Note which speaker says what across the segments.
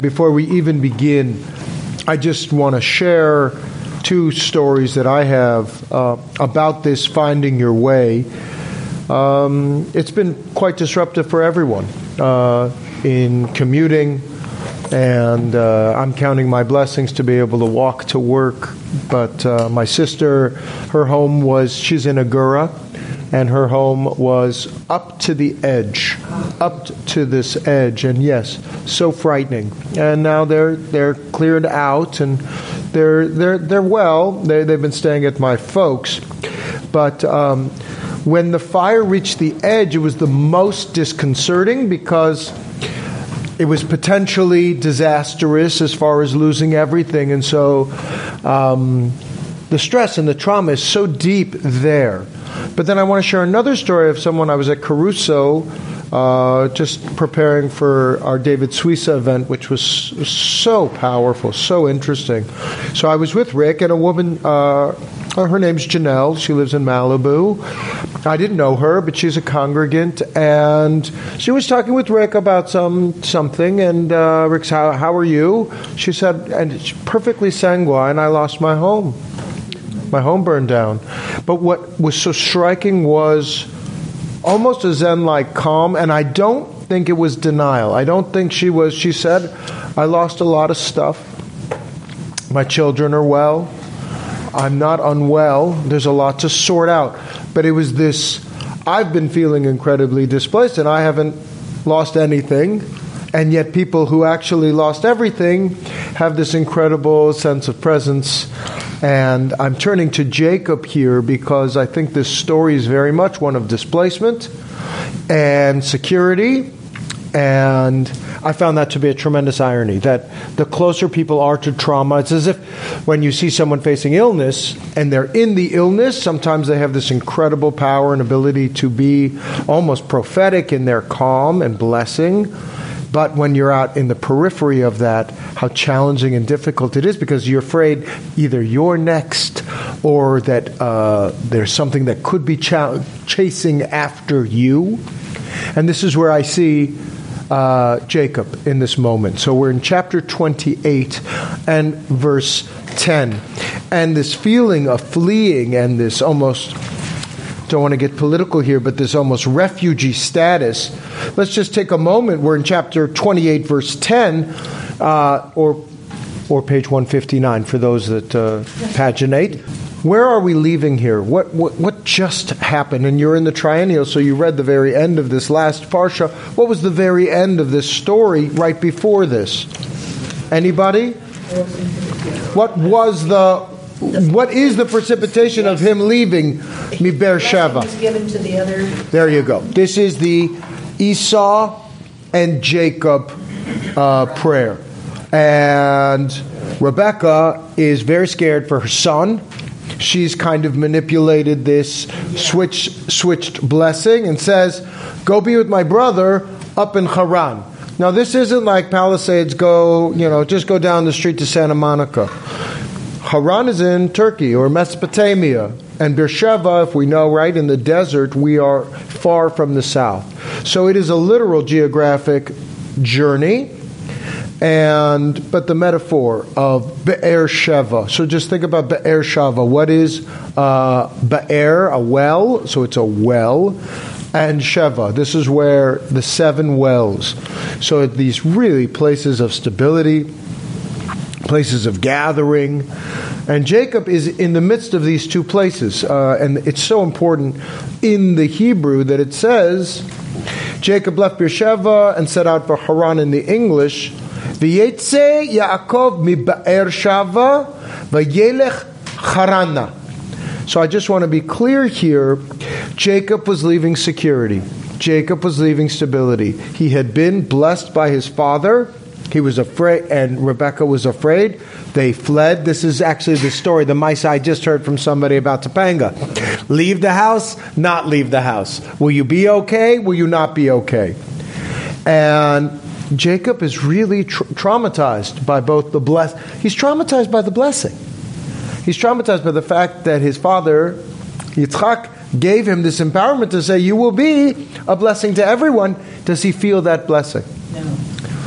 Speaker 1: Before we even begin, I just want to share two stories that I have about this finding your way. It's been quite disruptive for everyone in commuting, and I'm counting my blessings to be able to walk to work. But my sister, her home was, she's in Agoura, and her home was up to the edge, up to this edge, and yes, so frightening. And now they're cleared out, and they're well. They've been staying at my folks, but when the fire reached the edge, it was the most disconcerting because it was potentially disastrous as far as losing everything, and so the stress and the trauma is so deep there. But then I want to share another story of someone. I was at Caruso just preparing for our David Suissa event, which was so powerful, so interesting. So I was with Rick and a woman, her name's Janelle. She lives in Malibu. I didn't know her, but she's a congregant, and she was talking with Rick about something, and Rick's, how are you? She said, and it's perfectly sanguine, I lost my home. My home burned down. But what was so striking was almost a Zen-like calm, and I don't think it was denial. I don't think she said, I lost a lot of stuff. My children are well. I'm not unwell. There's a lot to sort out. But it was this, I've been feeling incredibly displaced, and I haven't lost anything. And yet people who actually lost everything have this incredible sense of presence. And I'm turning to Jacob here because I think this story is very much one of displacement and security. And I found that to be a tremendous irony, that the closer people are to trauma, it's as if when you see someone facing illness and they're in the illness, sometimes they have this incredible power and ability to be almost prophetic in their calm and blessing. But when you're out in the periphery of that, how challenging and difficult it is because you're afraid either you're next or that there's something that could be chasing after you. And this is where I see Jacob in this moment. So we're in chapter 28 and verse 10. And this feeling of fleeing and this almost, don't want to get political here, but this almost refugee status. Let's just take a moment. We're in chapter 28, verse 10, or page 159 for those that paginate. Where are we leaving here? What just happened? And you're in the triennial, so you read the very end of this last parsha. What was the very end of this story right before this? Anybody? What is the precipitation of him leaving Beersheba?
Speaker 2: Given to the other.
Speaker 1: There you go. This is the Esau and Jacob prayer. And Rebecca is very scared for her son. She's kind of manipulated this switched blessing and says, go be with my brother up in Haran. Now this isn't like Palisades, just go down the street to Santa Monica. Haran is in Turkey or Mesopotamia. And Beersheba, if we know, right, in the desert, we are far from the south. So it is a literal geographic journey. But the metaphor of Beersheba. So just think about Beersheba. What is Be'er? A well. So it's a well. And Sheva. This is where the 7 wells. So these really places of stability, places of gathering. And Jacob is in the midst of these two places. And it's so important in the Hebrew that it says, Jacob left Beersheba and set out for Haran in the English. V'yetze Yaakov mi Beersheba v'yelech Harana. So I just want to be clear here. Jacob was leaving security. Jacob was leaving stability. He had been blessed by his father. He was afraid, and Rebecca was afraid. They fled. This is actually the story, the mice I just heard from somebody about Topanga. Leave the house, not leave the house. Will you be okay? Will you not be okay? And Jacob is really traumatized by both the He's traumatized by the blessing. He's traumatized by the fact that his father, Yitzchak, gave him this empowerment to say, you will be a blessing to everyone. Does he feel that blessing?
Speaker 2: No.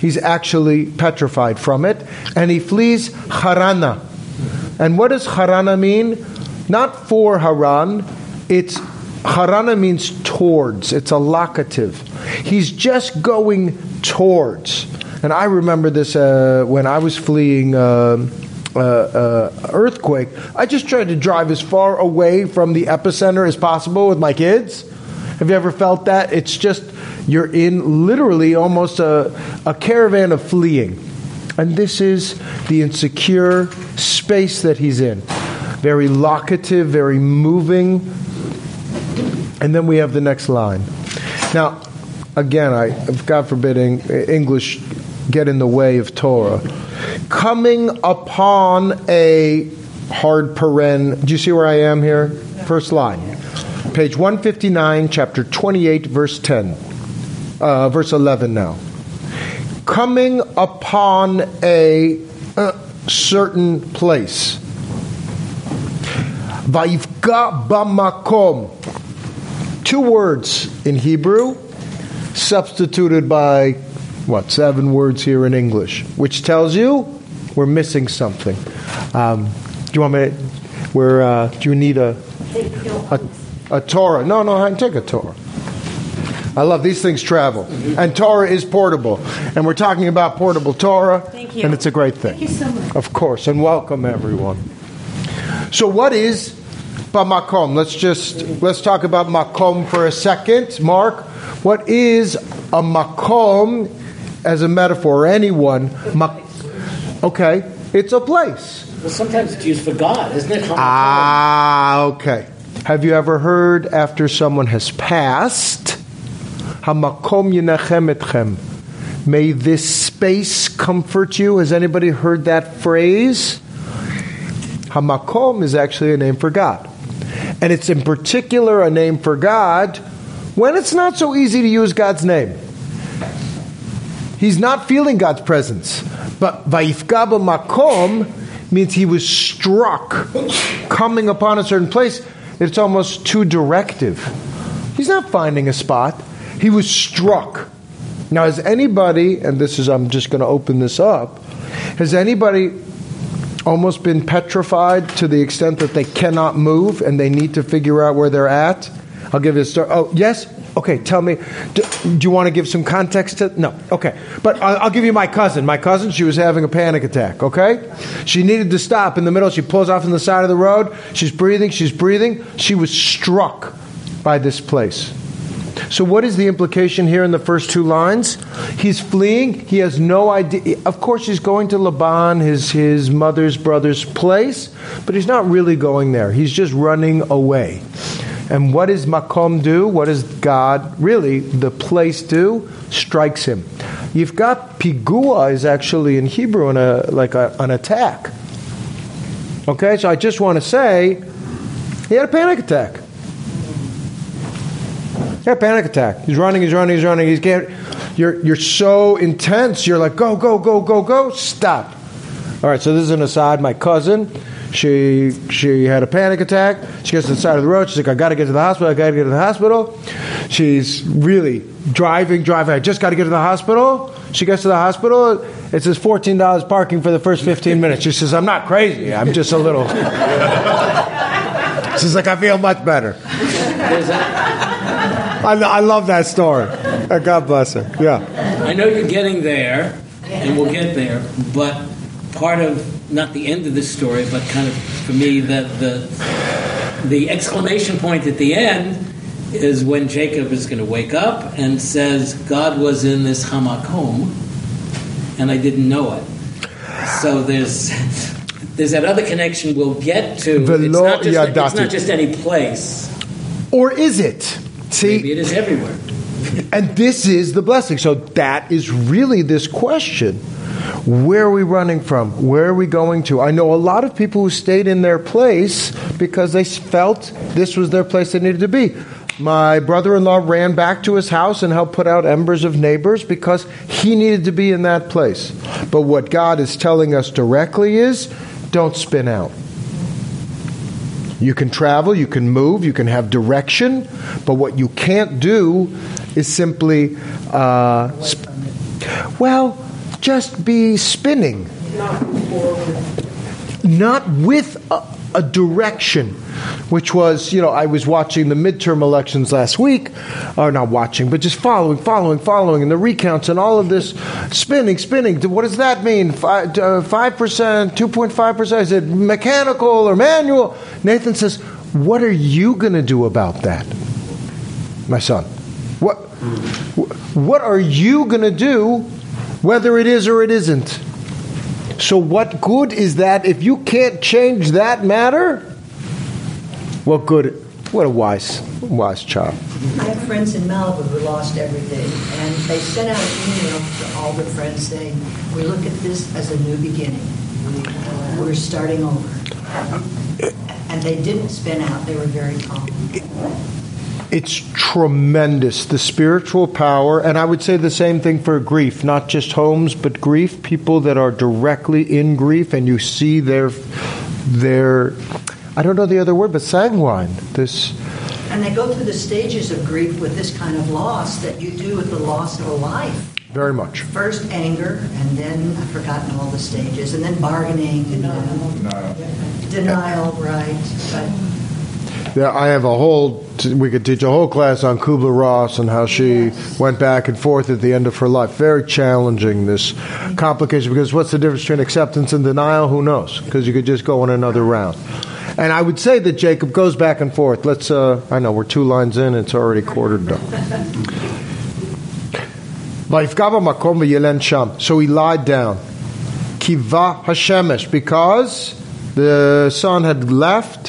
Speaker 1: He's actually petrified from it. And he flees Harana. And what does Harana mean? Not for Haran. Harana means towards. It's a locative. He's just going towards. And I remember this when I was fleeing earthquake. I just tried to drive as far away from the epicenter as possible with my kids. Have you ever felt that? It's just, you're in literally almost a caravan of fleeing. And this is the insecure space that he's in. Very locative, very moving. And then we have the next line. Now, again, God forbidding, English get in the way of Torah. Coming upon a hard paren. Do you see where I am here? First line. Page 159, chapter 28, verse 10. Verse 11 now. Coming upon a certain place. Vayivka bamakom. 2 words in Hebrew, substituted by 7 words here in English, which tells you we're missing something. Do you want me? Do you need a Torah? No, I can take a Torah. I love these things travel, and Torah is portable, and we're talking about portable Torah.
Speaker 2: Thank you.
Speaker 1: And it's a great thing.
Speaker 2: Thank you so much.
Speaker 1: Of course, and welcome everyone. So, what is bamakom? Let's talk about makom for a second. Mark, what is a makom as a metaphor? Anyone? Okay, it's a place.
Speaker 3: Well, sometimes it's used for God, isn't it?
Speaker 1: Okay. Have you ever heard after someone has passed, Hamakom yinachem etchem, may this space comfort you? Has anybody heard that phrase? Hamakom is actually a name for God. And it's in particular a name for God when it's not so easy to use God's name. He's not feeling God's presence. But Vayifka b'makom means he was struck, coming upon a certain place. It's almost too directive. He's not finding a spot. He was struck. Now, has anybody, and I'm just going to open this up, has anybody almost been petrified to the extent that they cannot move and they need to figure out where they're at? I'll give you a story. Oh, yes? Okay, tell me. Do you want to give some context to? No. Okay. But I'll give you my cousin. My cousin, she was having a panic attack, okay? She needed to stop in the middle. She pulls off on the side of the road. She's breathing. She was struck by this place. So what is the implication here in the first 2 lines? He's fleeing. He has no idea. Of course, he's going to Laban, his mother's brother's place, but he's not really going there. He's just running away. And what does makom do? What does God, really, the place do? Strikes him. You've got pigua is actually in Hebrew an attack. Okay, so I just want to say, he had a panic attack. He had a panic attack. He's running. You're so intense. You're like, go, stop. All right, so this is an aside. My cousin, she had a panic attack. She gets to the side of the road. She's like, I got to get to the hospital. She's really driving. I just got to get to the hospital. She gets to the hospital. It says $14 parking for the first 15 minutes. She says, I'm not crazy. I'm just a little. She's like, I feel much better. I love that story. God bless her. Yeah.
Speaker 3: I know you're getting there, and we'll get there, but part of, not the end of this story, but kind of, for me, the exclamation point at the end is when Jacob is going to wake up and says, God was in this hamakom, and I didn't know it. So there's that other connection we'll get to. It's not just any place.
Speaker 1: Or is it? See,
Speaker 3: maybe it is everywhere.
Speaker 1: And this is the blessing. So that is really this question. Where are we running from? Where are we going to? I know a lot of people who stayed in their place because they felt this was their place they needed to be. My brother-in-law ran back to his house and helped put out embers of neighbors because he needed to be in that place. But what God is telling us directly is, don't spin out. You can travel, you can move, you can have direction, but what you can't do is simply, just be spinning. Not with a direction, which was, I was watching the midterm elections last week, or not watching, but just following, and the recounts and all of this spinning. What does that mean? 5%, 2.5%? Is it mechanical or manual? Nathan says, what are you going to do about that, my son? What are you going to do, whether it is or it isn't? So what good is that if you can't change that matter? What good? What a wise child.
Speaker 2: I have friends in Malibu who lost everything, and they sent out an email to all their friends saying, we look at this as a new beginning. We're starting over. And they didn't spin out. They were very calm.
Speaker 1: It's tremendous, the spiritual power, and I would say the same thing for grief, not just homes, but grief, people that are directly in grief, and you see their I don't know the other word, but sanguine.
Speaker 2: And they go through the stages of grief with this kind of loss that you do with the loss of a life.
Speaker 1: Very much.
Speaker 2: First anger, and then I've forgotten all the stages, and then bargaining, and denial, right? But
Speaker 1: yeah, I have we could teach a whole class on Kubler-Ross and how she went back and forth at the end of her life. Very challenging, this complication, because what's the difference between acceptance and denial? Who knows? Because you could just go in another round. And I would say that Jacob goes back and forth. I know, we're 2 lines in, it's already quartered done. So he lied down. Kiva Hashemesh, because the sun had left.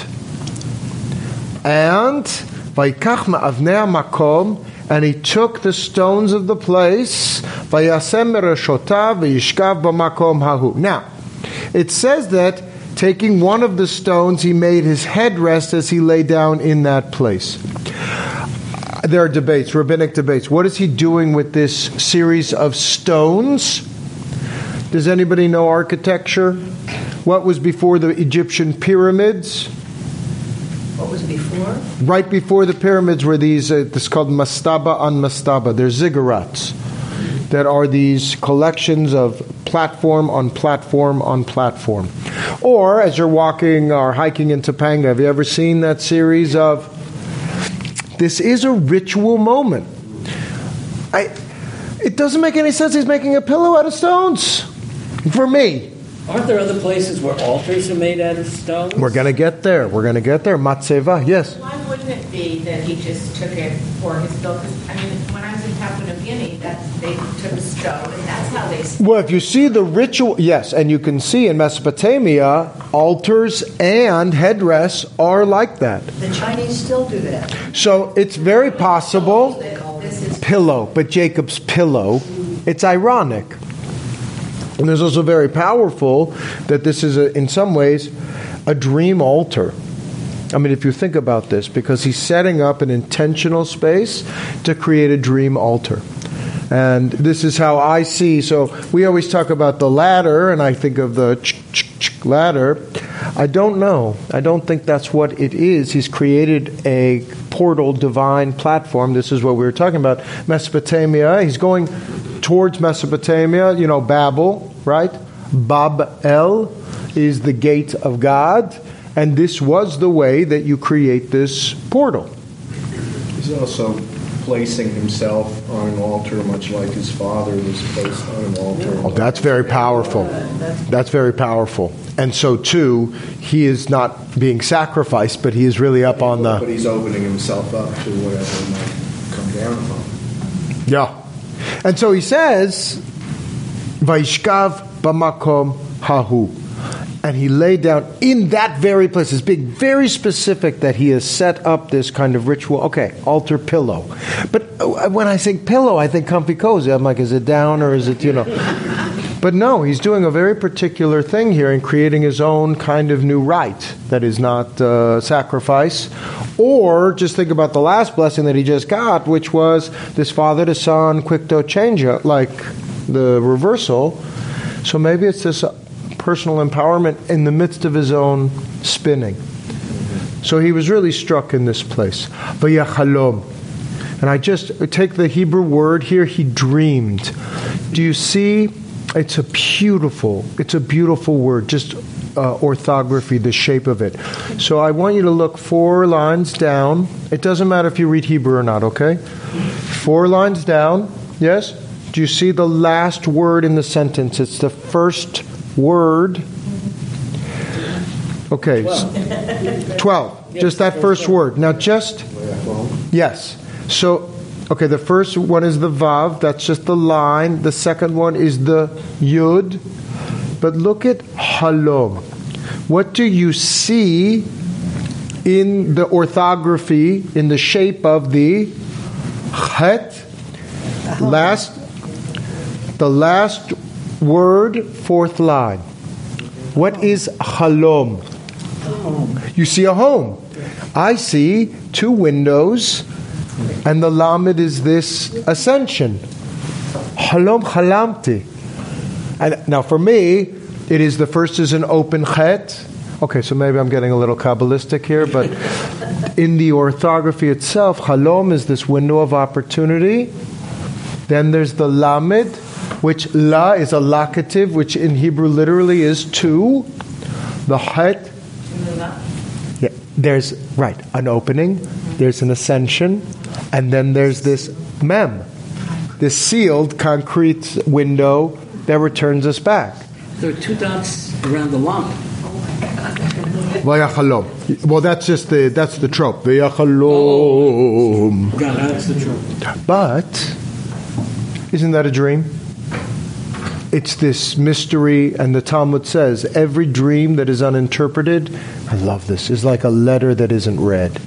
Speaker 1: And Vayikach ma'avnei makom, and he took the stones of the place. Vayasem mereshotav vayishkav b'makom hahu. Now, it says that taking one of the stones, he made his head rest as he lay down in that place. There are debates, rabbinic debates. What is he doing with this series of stones? Does anybody know architecture? What was before the Egyptian pyramids?
Speaker 2: what was before?
Speaker 1: Right before the pyramids were these, this is called mastaba on mastaba. They're ziggurats that are these collections of platform on platform on platform. Or, as you're walking or hiking in Topanga, have you ever seen that series of... This is a ritual moment. It doesn't make any sense he's making a pillow out of stones. For me.
Speaker 3: Aren't there other places where altars are made out of stones?
Speaker 1: We're going to get there. Matseva, yes.
Speaker 4: Why wouldn't it be that he just took it for his bill? Because, I mean, when I was in Papua New Guinea, they took a stone, and that's how they...
Speaker 1: Well, if you see the ritual, yes, and you can see in Mesopotamia, altars and headrests are like that.
Speaker 2: The Chinese still do that.
Speaker 1: So it's very possible... Pillow, but Jacob's pillow, it's ironic. And it's also very powerful that this is, in some ways, a dream altar. I mean, if you think about this, because he's setting up an intentional space to create a dream altar. And this is how I see, so we always talk about the ladder, and I think of the ladder. I don't know. I don't think that's what it is. He's created a portal, divine platform. This is what we were talking about. Mesopotamia. He's going towards Mesopotamia, Babel, right? Bab-el is the gate of God. And this was the way that you create this portal.
Speaker 5: He's also placing himself on an altar, much like his father was placed on an altar.
Speaker 1: Oh, that's very powerful. That's very powerful. And so, too, he is not being sacrificed, but he is really up on the...
Speaker 5: But he's opening himself up to whatever might come down upon him.
Speaker 1: Yeah. And so he says, Vaishkav b'makom hahu. And he laid down in that very place. It's being very specific that he has set up this kind of ritual. Okay, altar pillow. But when I think pillow, I think comfy cozy. I'm like, is it down or is it, But no, he's doing a very particular thing here and creating his own kind of new rite that is not sacrifice. Or just think about the last blessing that he just got, which was this father to son quicto change, like the reversal. So maybe it's this personal empowerment in the midst of his own spinning. So he was really struck in this place. Vayachalom. And I just take the Hebrew word here, he dreamed. Do you see... It's a beautiful word, just orthography, the shape of it. So I want you to look 4 lines down. It doesn't matter if you read Hebrew or not, okay? 4 lines down, yes? Do you see the last word in the sentence? It's the first word. Okay, 12. Just that first word. Now just, yes. So, okay, the first one is the Vav. That's just the line. The second one is the Yud. But look at Halom. What do you see in the orthography, in the shape of the Chet? The last word, 4th line. What is Halom? You see a home. I see 2 windows, and the Lamed is this ascension. Halom Halamti. And now for me, it is the first is an open Chet. Okay, so maybe I'm getting a little Kabbalistic here, but in the orthography itself, Halom is this window of opportunity. Then there's the Lamed, which La is a locative, which in Hebrew literally is 2. The Het, yeah, there's, right, an opening, there's an ascension, and then there's this Mem, this sealed concrete window that returns us back.
Speaker 3: There are 2 dots around the lump.
Speaker 1: Vayachalom. Well, that's the trope. Vayachalom.
Speaker 3: Yeah, that's the trope.
Speaker 1: But isn't that a dream? It's this mystery, and the Talmud says every dream that is uninterpreted, I love this, is like a letter that isn't read.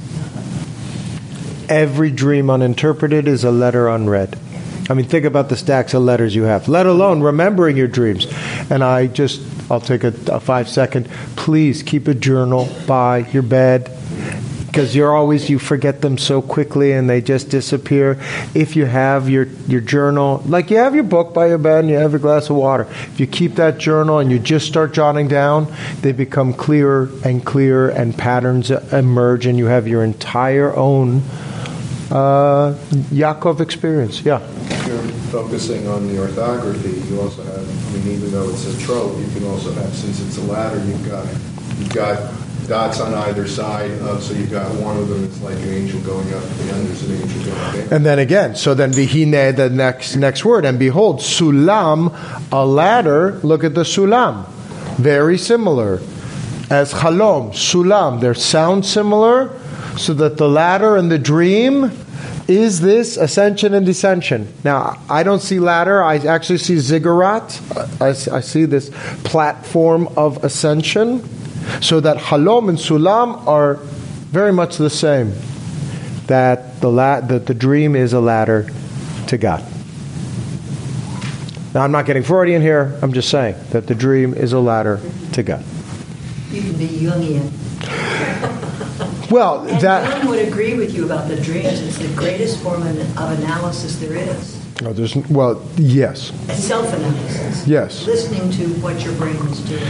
Speaker 1: Every dream uninterpreted is a letter unread. I mean, think about the stacks of letters you have, let alone remembering your dreams. And I'll take a 5-second. Please keep a journal by your bed, because you forget them so quickly and they just disappear. If you have your journal, like you have your book by your bed and you have your glass of water, if you keep that journal and you just start jotting down, they become clearer and patterns emerge, and you have your entire own Yaakov experience. Yeah.
Speaker 5: If you're focusing on the orthography, you also have, even though it's a trope, you can also have, since it's a ladder, you've got dots on either side, so you've got one of them, it's like an angel going up, and there's an angel going down.
Speaker 1: And then again, so then vihine, the next word, and behold, sulam, a ladder, look at the sulam, very similar. As halom, sulam, they sound similar, so that the ladder and the dream is this ascension and descension. Now, I don't see ladder, I actually see ziggurat. I see this platform of ascension. So that halom and sulam are very much the same. That the dream is a ladder to God. Now, I'm not getting Freudian here. I'm just saying that the dream is a ladder to God.
Speaker 2: You can be Jungian.
Speaker 1: Well,
Speaker 2: and Jung would agree with you about the dreams. It's the greatest form of analysis there is.
Speaker 1: Yes.
Speaker 2: Self-analysis.
Speaker 1: Yes.
Speaker 2: Listening to what your brain is doing.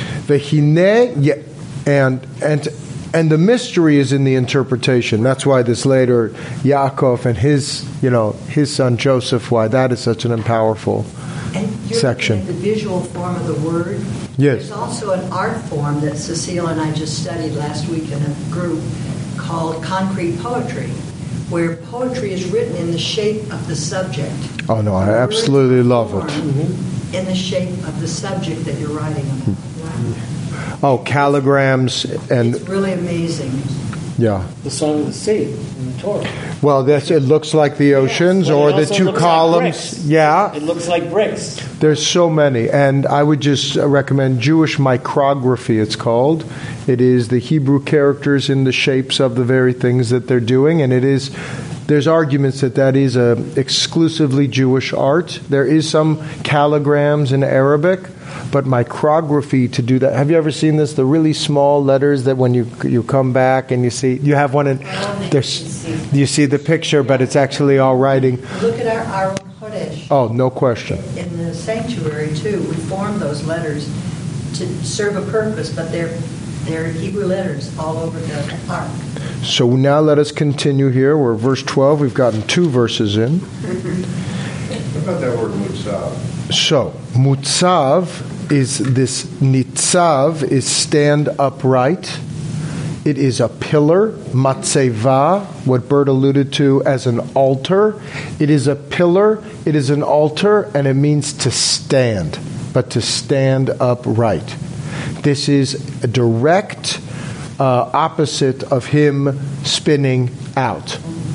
Speaker 1: And the mystery is in the interpretation. That's why this later Yaakov and his son Joseph, why that is such an powerful section.
Speaker 2: And the visual form of the word.
Speaker 1: Yes.
Speaker 2: There's also an art form that Cecile and I just studied last week in a group called concrete poetry, where poetry is written in the shape of the subject.
Speaker 1: Oh no, I absolutely love it.
Speaker 2: In the shape of the subject that you're writing about.
Speaker 1: Oh, calligrams and
Speaker 2: it's really amazing.
Speaker 1: Yeah.
Speaker 3: The Song of the Sea in the Torah.
Speaker 1: Well, it looks like the oceans,
Speaker 3: yes,
Speaker 1: or the 2 columns.
Speaker 3: Like
Speaker 1: yeah.
Speaker 3: It looks like bricks.
Speaker 1: There's so many, and I would just recommend Jewish micrography, it's called. It is the Hebrew characters in the shapes of the very things that they're doing, and there's arguments that is a exclusively Jewish art. There is some calligrams in Arabic, but micrography to do that. Have you ever seen this? The really small letters that when you come back and you see, you have one in, you see the picture, but it's actually all writing.
Speaker 2: Look at our Aron Kodesh.
Speaker 1: Oh, no question.
Speaker 2: In the sanctuary, too, we formed those letters to serve a purpose, but they're Hebrew letters all over the ark.
Speaker 1: So now let us continue here. We're verse 12. We've gotten 2 verses in.
Speaker 5: What about that word mutzah?
Speaker 1: So, mutzav is this, nitzav is stand upright. It is a pillar, matzeva, what Bert alluded to as an altar. It is a pillar, it is an altar, and it means to stand, but to stand upright. This is a direct opposite of him spinning out.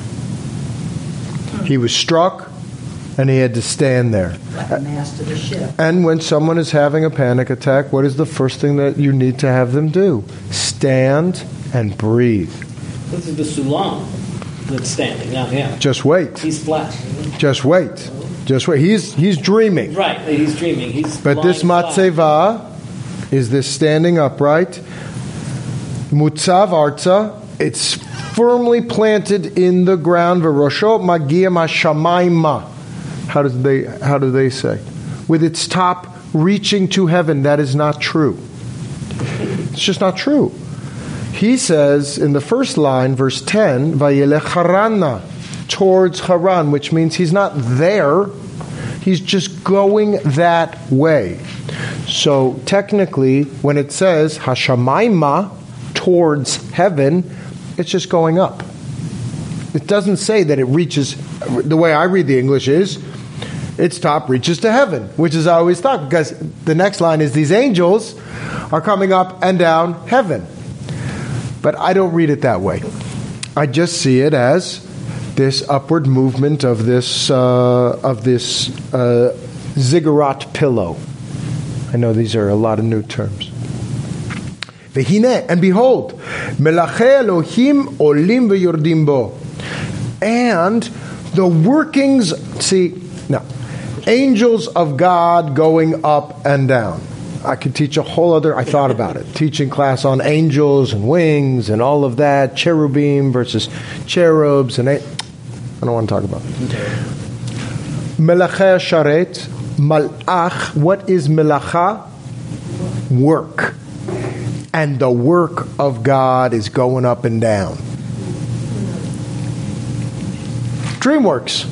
Speaker 1: He was struck, and he had to stand there.
Speaker 2: Like a mast of a ship.
Speaker 1: And when someone is having a panic attack, what is the first thing that you need to have them do? Stand and breathe.
Speaker 3: This is the Sulam that's standing now. Yeah,
Speaker 1: Just wait.
Speaker 3: he's flat.
Speaker 1: Just wait. Just wait. He's dreaming.
Speaker 3: Right, he's dreaming. He's
Speaker 1: But this
Speaker 3: lying flat.
Speaker 1: matzeva is this standing upright. Mutzav arza. It's firmly planted in the ground. V'rosho magia mashamayma. How do they say? With its top reaching to heaven. That is not true. It's just not true. He says in the first line, verse 10, Vayelech Harana, towards Haran, which means he's not there. He's just going that way. So technically, when it says Hashamayma, towards heaven, it's just going up. It doesn't say that it reaches, the way I read the English is, its top reaches to heaven, which is I always thought, because the next line is these angels are coming up and down heaven. But I don't read it that way. I just see it as this upward movement of this ziggurat pillow. I know these are a lot of new terms. Vehine, and behold, melachei Elohim olim v'yordim bo. And the workings, angels of God going up and down. I could teach a whole other, I thought about it, teaching class on angels and wings and all of that, cherubim versus cherubs, and I don't want to talk about it. Melachei sharet, malach, what is melacha? Work. And the work of God is going up and down. DreamWorks.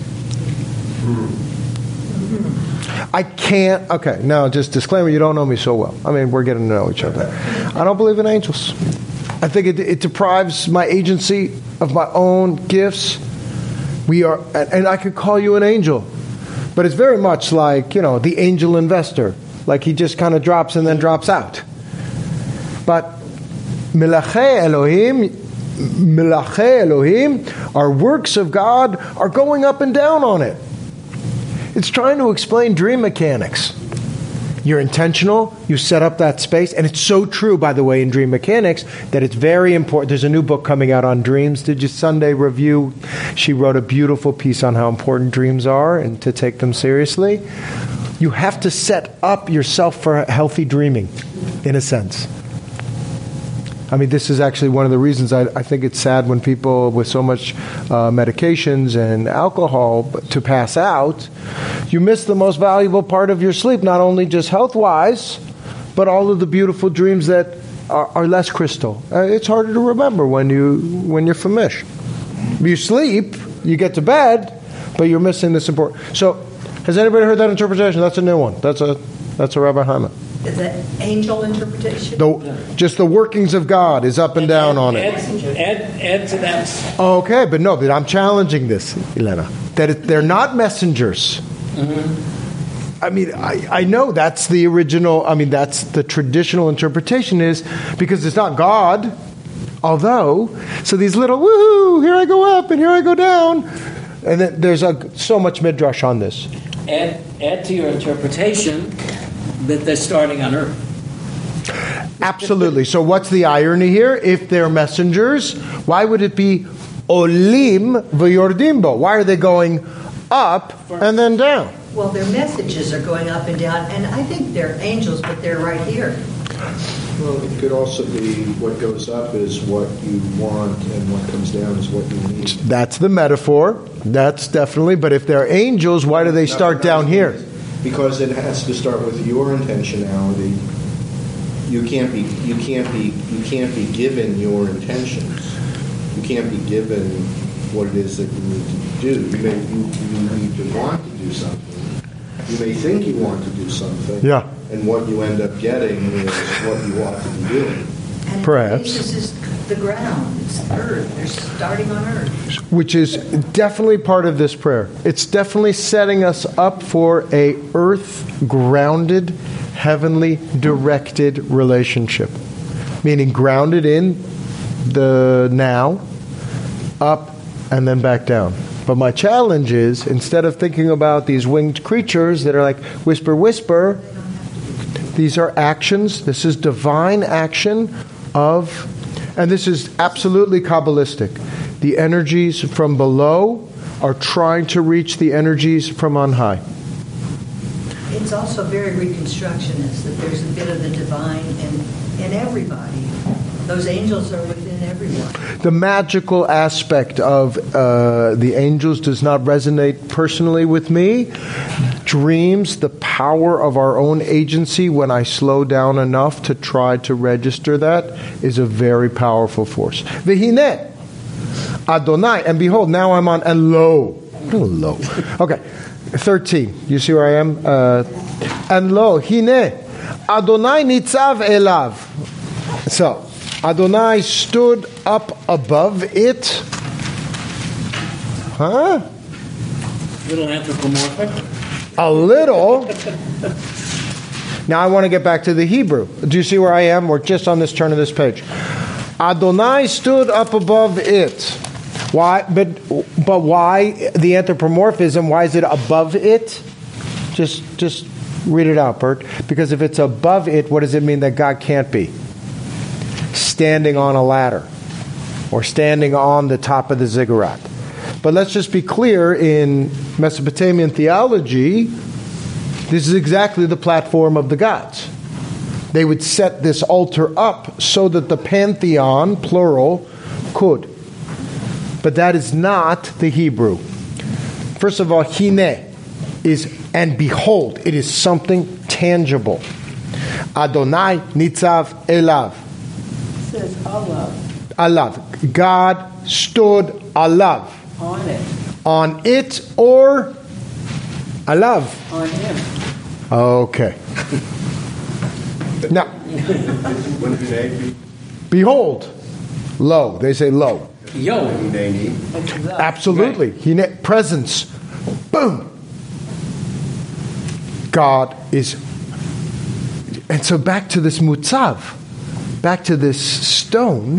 Speaker 1: I can't, okay, now just disclaimer, you don't know me so well. I mean, we're getting to know each other. I don't believe in angels. I think it deprives my agency of my own gifts. We are, and I could call you an angel, but it's very much like, the angel investor. Like he just kind of drops and then drops out. But Melachei Elohim, our works of God are going up and down on it. It's trying to explain dream mechanics. You're intentional, you set up that space, and it's so true, by the way, in dream mechanics, that it's very important. There's a new book coming out on dreams. Did you Sunday review? She wrote a beautiful piece on how important dreams are and to take them seriously. You have to set up yourself for healthy dreaming, in a sense. I mean, this is actually one of the reasons I think it's sad when people with so much medications and alcohol to pass out, you miss the most valuable part of your sleep, not only just health-wise, but all of the beautiful dreams that are less crystal. It's harder to remember when you're famished. You sleep, you get to bed, but you're missing this important. So, has anybody heard that interpretation? That's a new one. That's a Rabbi Hyman.
Speaker 2: Is that angel interpretation?
Speaker 1: Just the workings of God is up and down on it.
Speaker 3: Add to that.
Speaker 1: Okay, but no, I'm challenging this, Elena. That they're not messengers. Mm-hmm. I mean, I know that's the original, that's the traditional interpretation is because it's not God. Although, so these little, woohoo, here I go up and here I go down. And then there's so much midrash on this.
Speaker 3: Add to your interpretation that they're starting on earth.
Speaker 1: Absolutely. So what's the irony here? If they're messengers, why would it be olim v'yordimbo? Why are they going up and then down?
Speaker 2: Well, their messages are going up and down, and I think they're angels, but they're right here.
Speaker 5: Well, it could also be what goes up is what you want, and what comes down is what you need.
Speaker 1: That's the metaphor. That's definitely. But if they're angels, why do they start down here?
Speaker 5: Because it has to start with your intentionality. You can't be given your intentions. You can't be given what it is that you need to do. You need to want to do something, You may think you want to do something,
Speaker 1: Yeah.
Speaker 5: and what you end up getting is what you ought to be doing.
Speaker 2: And
Speaker 1: Perhaps.
Speaker 2: the basis is the ground. It's earth. They're starting on earth.
Speaker 1: Which is definitely part of this prayer. It's definitely setting us up for a earth-grounded, heavenly directed relationship. Meaning grounded in the now, up, and then back down. But my challenge is, instead of thinking about these winged creatures that are like whisper, whisper, these are actions. This is divine action of, and this is absolutely Kabbalistic. The energies from below are trying to reach the energies from on high.
Speaker 2: It's also very Reconstructionist that there's a bit of the divine in everybody. Those angels are within everyone.
Speaker 1: The magical aspect of the angels does not resonate personally with me. Dreams, the power of our own agency when I slow down enough to try to register that, is a very powerful force. V'hineh, Adonai, and behold, now I'm on, and lo. Lo. Okay, 13. You see where I am? And lo, hineh, Adonai nitzav elav. So, Adonai stood up above it. Huh?
Speaker 3: Little anthropomorphic.
Speaker 1: A little. Now I want to get back to the Hebrew. Do you see where I am? We're just on this turn of this page. Adonai stood up above it. Why? But why the anthropomorphism? Why is it above it? Just read it out, Bert. Because if it's above it, what does it mean that God can't be? Standing on a ladder or standing on the top of the ziggurat. But let's just be clear, in Mesopotamian theology, this is exactly the platform of the gods. They would set this altar up so that the pantheon, plural, could. But that is not the Hebrew. First of all, hineh is, and behold, it is something tangible. Adonai nitzav elav.
Speaker 6: It says alav.
Speaker 1: Alav. God stood alav.
Speaker 6: On it.
Speaker 1: On it or alav?
Speaker 6: On him.
Speaker 1: Okay. Now,
Speaker 5: Wouldn't Hinei be
Speaker 1: behold, lo. They say lo.
Speaker 3: Yo.
Speaker 5: Hinei?
Speaker 6: It's the.
Speaker 1: Absolutely. Presence. Boom. God is. And so back to this mutzav, back to this stone.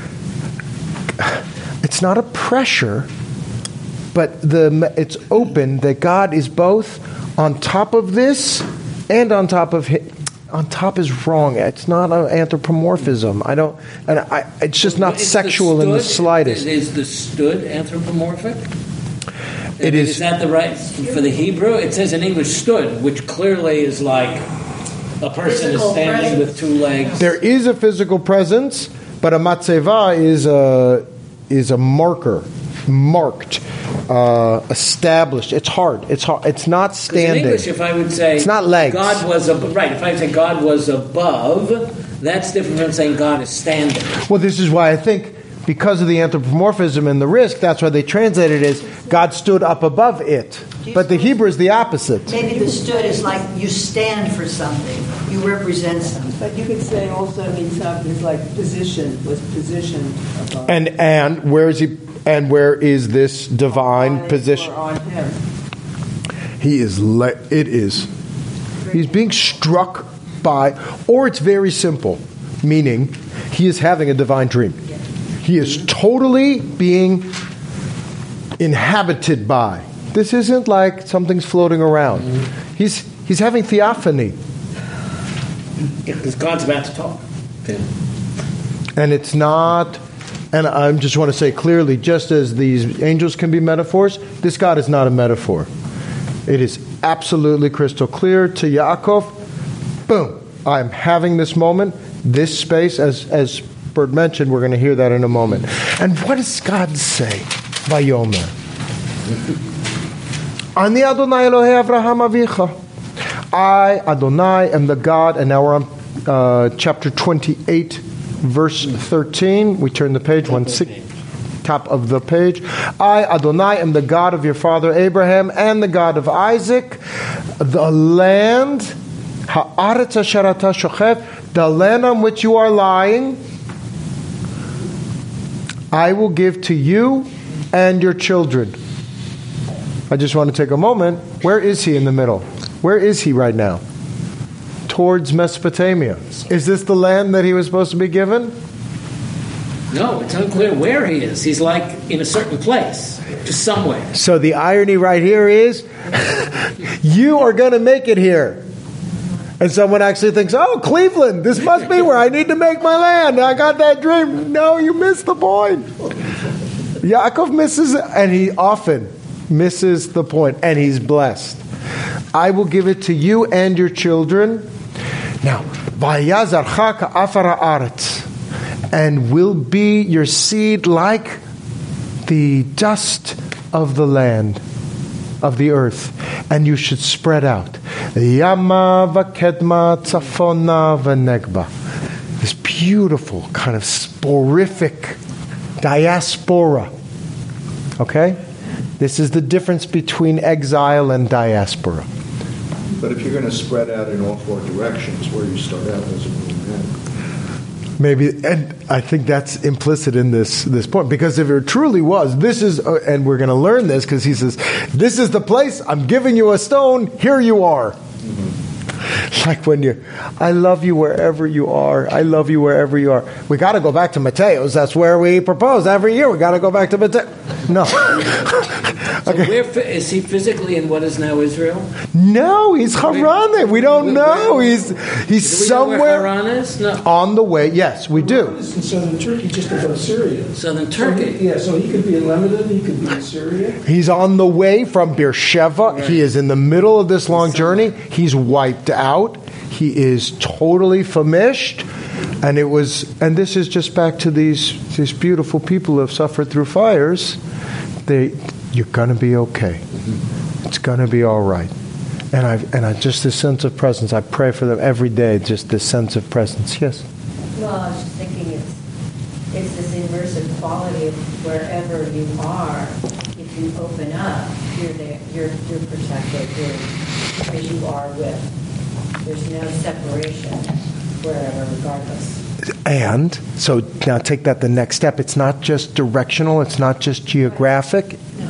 Speaker 1: It's not a pressure, but it's open that God is both on top of this and on top of him. On top is wrong. It's not an anthropomorphism. It's just not sexual in the slightest.
Speaker 3: Is the stood anthropomorphic?
Speaker 1: It is.
Speaker 3: Is that the right for the Hebrew? It says in English stood, which clearly is like a person is
Speaker 2: Physical
Speaker 3: standing
Speaker 2: presence.
Speaker 3: with two legs.
Speaker 1: There is a physical presence, but a matzeva is a marker, marked, established. It's hard. It's hard. It's not
Speaker 3: 'Cause
Speaker 1: standing.
Speaker 3: in English, if I would say
Speaker 1: It's not legs.
Speaker 3: God was right. If I would say God was above, that's different from saying God is standing.
Speaker 1: Well, this is why I think, because of the anthropomorphism and the risk, that's why they translate it as God stood up above it. But the Hebrew is the opposite.
Speaker 2: Maybe the stood is like you stand for something. You represent something.
Speaker 6: But you could say also nitzav is like position, was positioned above.
Speaker 1: And where is he? And where is this divine
Speaker 6: On it
Speaker 1: position?
Speaker 6: or on him.
Speaker 1: He is. It is. He's being struck by, or it's very simple, meaning he is having a divine dream. He is totally being inhabited by. This isn't like something's floating around. He's having theophany.
Speaker 3: Because God's about to talk to him.
Speaker 1: And it's not, and I just want to say clearly, just as these angels can be metaphors, this God is not a metaphor. It is absolutely crystal clear to Yaakov. Boom. I'm having this moment, this space, as Bert mentioned, we're going to hear that in a moment. And what does God say? Vayomer. Ani Adonai Elohei Avraham Avicha. I, Adonai, am the God, and now we're on chapter 28, verse 13. We turn the page, 13. top of the page. I, Adonai, am the God of your father Abraham and the God of Isaac. The land, ha'aretz asher ata shochet, the land on which you are lying, I will give to you and your children. I just want to take a moment. Where is he in the middle? Where is he right now? Towards Mesopotamia. Is this the land that he was supposed to be given?
Speaker 3: No, it's unclear where he is. He's like in a certain place, just somewhere.
Speaker 1: So the irony right here is, you are going to make it here. And someone actually thinks, oh, Cleveland, this must be where I need to make my land. I got that dream. No, you missed the point. Yaakov misses it, and he often misses the point, and he's blessed. I will give it to you and your children. Now, vayazarcha ka'afar ha'aretz, and will be your seed like the dust of the land, of the earth, and you should spread out. Yama v'kedma tzafona v'negba. This beautiful kind of sporific diaspora. Okay? This is the difference between exile and diaspora.
Speaker 5: But if you're going to spread out in all four directions, where you start out doesn't really matter.
Speaker 1: Maybe, and I think that's implicit in this point, because if it truly was, this is, and we're going to learn this, because he says, this is the place, I'm giving you a stone, here you are. Like when I love you wherever you are. I love you wherever you are. We got to go back to Mateo's. That's where we propose every year. We got to go back to Mateo. No.
Speaker 3: So where is he physically in what is now Israel?
Speaker 1: No, he's Haran. We don't know. He's somewhere.
Speaker 3: Do we know where Haran is? No.
Speaker 1: On the way. Yes, we do.
Speaker 7: It's in southern Turkey, just above Syria.
Speaker 3: Southern Turkey.
Speaker 7: So he could be in Lebanon. He could be in Syria.
Speaker 1: He's on the way from Beersheba. Right. He is in the middle of this long journey. He's wiped out. He is totally famished, and this is just back to these beautiful people who have suffered through fires. You're going to be okay. It's going to be all right. And I just this sense of presence. I pray for them every day. Just this sense of presence. Yes.
Speaker 8: Well, I was just thinking it's this immersive quality of wherever you are. If you open up, you're there. You're protected. Because you are with. There's no separation wherever, regardless.
Speaker 1: And so now take that the next step. It's not just directional. It's not just geographic.
Speaker 8: No,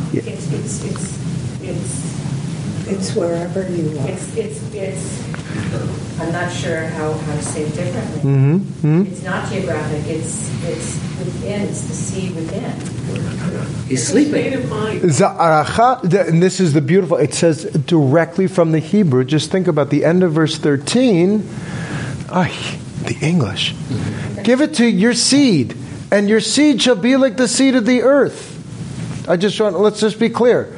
Speaker 6: It's wherever you are.
Speaker 8: It's. I'm not sure how to say it differently.
Speaker 1: Mm-hmm.
Speaker 8: It's not geographic. It's within. It's the seed within.
Speaker 3: He's sleeping.
Speaker 1: Za'aracha, and this is the beautiful. It says directly from the Hebrew. Just think about the end of verse 13. The English. Give it to your seed, and your seed shall be like the seed of the earth. Let's just be clear.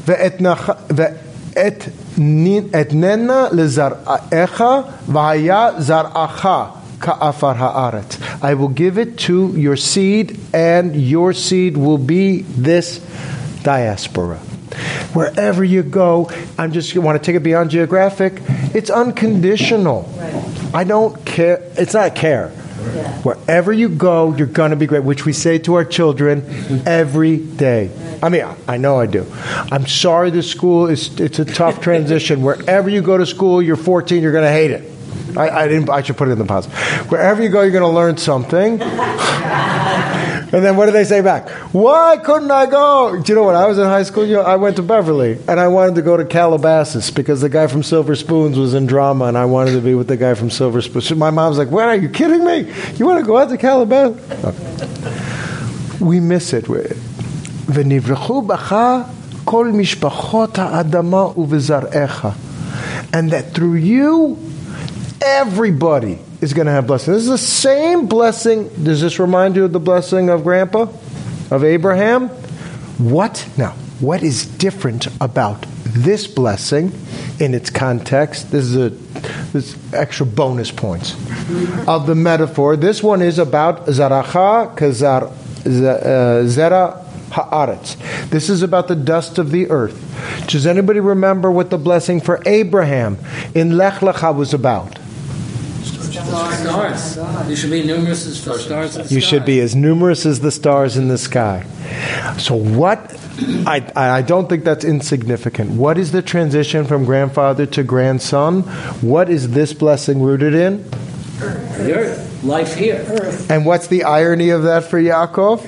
Speaker 1: Etnena lezar'echa v'haya zar'acha ka'afar ha'aretz. I will give it to your seed, and your seed will be this diaspora. Wherever you go, I just want to take it beyond geographic. It's unconditional.
Speaker 8: Right.
Speaker 1: I don't care. It's not care.
Speaker 8: Yeah.
Speaker 1: Wherever you go, you're going to be great, which we say to our children every day. I mean, I know I do. I'm sorry the school it's a tough transition. Wherever you go to school, you're 14, you're going to hate it. I should put it in the positive. Wherever you go, you're going to learn something. And then what do they say back? Why couldn't I go? Do you know when I was in high school, I went to Beverly, and I wanted to go to Calabasas because the guy from Silver Spoons was in drama, and I wanted to be with the guy from Silver Spoons. So my mom's like, "What? Are you kidding me? You want to go out to Calabasas?" Okay. We miss it. V'nivrechu b'cha kol mishpachot ha'adama u'v'zar'echa, and that through you, everybody is going to have blessing. This is the same blessing. Does this remind you of the blessing of Grandpa, of Abraham? What is different about this blessing in its context? This extra bonus points of the metaphor. This one is about zaracha kazar zera haaretz. This is about the dust of the earth. Does anybody remember what the blessing for Abraham in Lech Lecha was about?
Speaker 3: Stars. You should be numerous as the stars in the sky.
Speaker 1: You should be as numerous as the stars in the sky. So what? I don't think that's insignificant. What is the transition from grandfather to grandson? What is this blessing rooted in?
Speaker 3: The earth. Life here.
Speaker 1: And what's the irony of that for Yaakov?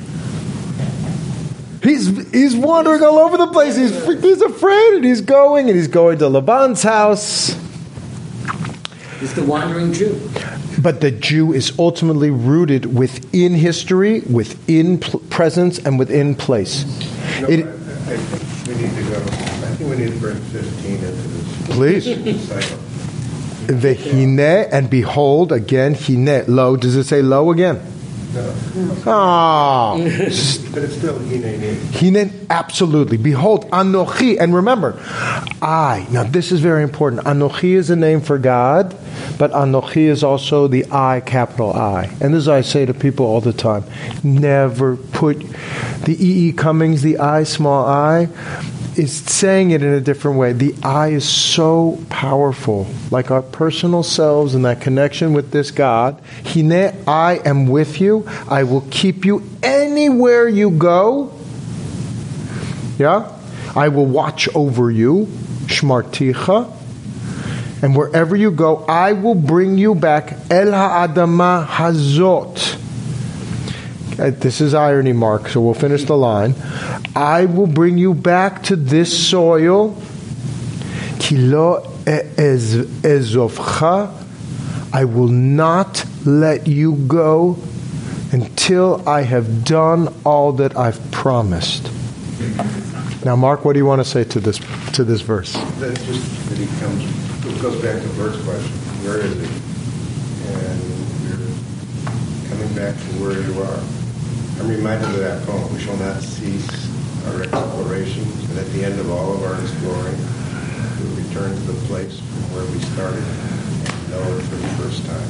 Speaker 1: He's wandering all over the place. He's afraid, and he's going to Laban's house.
Speaker 3: He's the wandering Jew.
Speaker 1: But the Jew is ultimately rooted within history, within presence, and within place.
Speaker 5: I think we need to bring 15 into this.
Speaker 1: Please.
Speaker 5: cycle.
Speaker 1: Vehine, and behold, again, hine, lo. Does it say lo again?
Speaker 5: No.
Speaker 1: Ah.
Speaker 5: But it's still hineni.
Speaker 1: Hine, absolutely. Behold, Anochi. And remember, I. Now, this is very important. Anochi is a name for God, but Anochi is also the I, capital I. And this is what I say to people all the time. Never put the E.E. Cummings, the I, small I, is saying it in a different way. The I is so powerful, like our personal selves and that connection with this God. Hine, I am with you. I will keep you anywhere you go. Yeah? I will watch over you. Shmarticha. And wherever you go, I will bring you back. El ha'adama hazot. This is irony, Mark, so we'll finish the line. I will bring you back to this soil. Ki lo ezovcha. I will not let you go until I have done all that I've promised. Now, Mark, what do you want to say to this verse?
Speaker 5: That's just that it goes back to Bert's question. Where is he? And you're coming back to where you are. I'm reminded of that poem. We shall not cease our explorations, and at the end of all of our exploring, we'll return to the place from where we started and know it for the first time.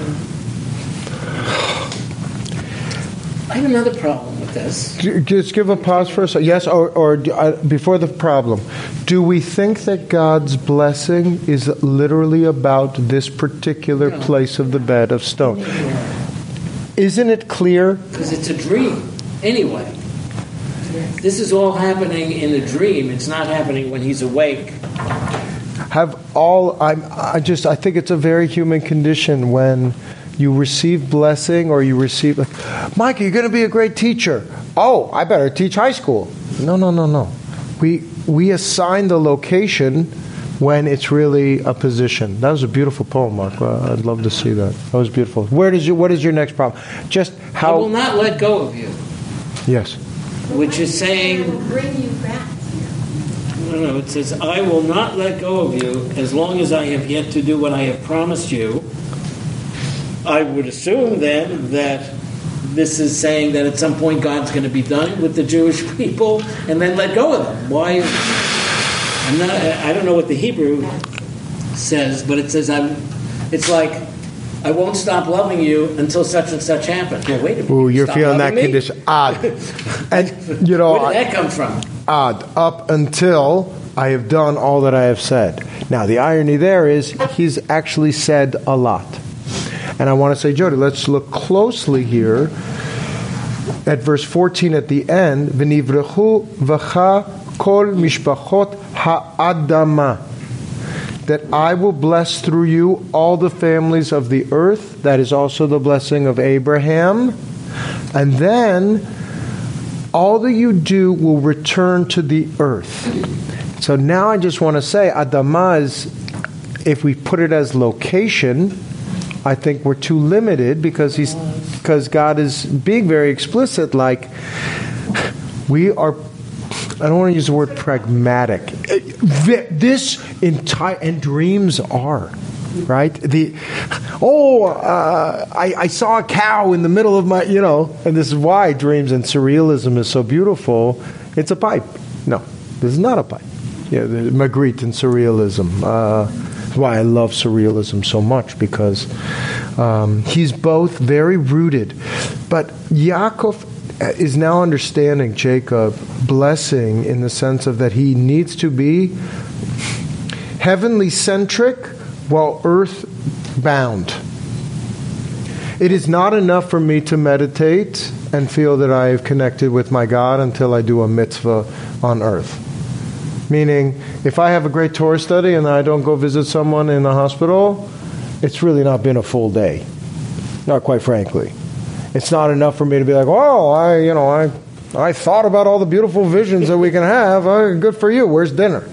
Speaker 3: I have another problem with this.
Speaker 1: Just give a pause for a second. Yes, or before the problem. Do we think that God's blessing is literally about this particular place of the bed of stone? Isn't it clear?
Speaker 3: Because it's a dream, anyway. This is all happening in a dream. It's not happening when he's awake.
Speaker 1: I think it's a very human condition when you receive blessing or you receive, Mike, you're going to be a great teacher. Oh, I better teach high school. No. We assign the location when it's really a position. That was a beautiful poem, Mark. I'd love to see that. That was beautiful. What is your next problem? Just how...
Speaker 3: I will not let go of you.
Speaker 1: Yes.
Speaker 3: Which is saying...
Speaker 8: I will bring you back.
Speaker 3: No, it says, I will not let go of you as long as I have yet to do what I have promised you. I would assume then that this is saying that at some point God's going to be done with the Jewish people and then let go of them. Why? I don't know what the Hebrew says, but it says it's like I won't stop loving you until such and such happens. Well, wait a minute.
Speaker 1: Ooh, you're
Speaker 3: Stop
Speaker 1: feeling that
Speaker 3: loving me?
Speaker 1: condition. Odd. And
Speaker 3: where did that come from?
Speaker 1: Odd. Up until I have done all that I have said. Now, the irony there is he's actually said a lot. And I want to say, Jody, let's look closely here at verse 14 at the end. V'nivrechu v'cha kol mishpachot ha'adama. That I will bless through you all the families of the earth. That is also the blessing of Abraham. And then all that you do will return to the earth. So now I just want to say, Adama is, if we put it as location, I think we're too limited because God is being very explicit. Like we are, I don't want to use the word pragmatic. This entire and dreams are right. I saw a cow in the middle of my, and this is why dreams and surrealism is so beautiful. It's a pipe. No, this is not a pipe. Yeah, the Magritte and surrealism. Why I love surrealism so much, because he's both very rooted. But Yaakov is now understanding Jacob blessing in the sense of that he needs to be heavenly centric while earth bound. It is not enough for me to meditate and feel that I have connected with my God until I do a mitzvah on earth. Meaning, if I have a great Torah study and I don't go visit someone in the hospital, it's really not been a full day. Not quite frankly. It's not enough for me to be like, oh, I thought about all the beautiful visions that we can have. Good for you. Where's dinner?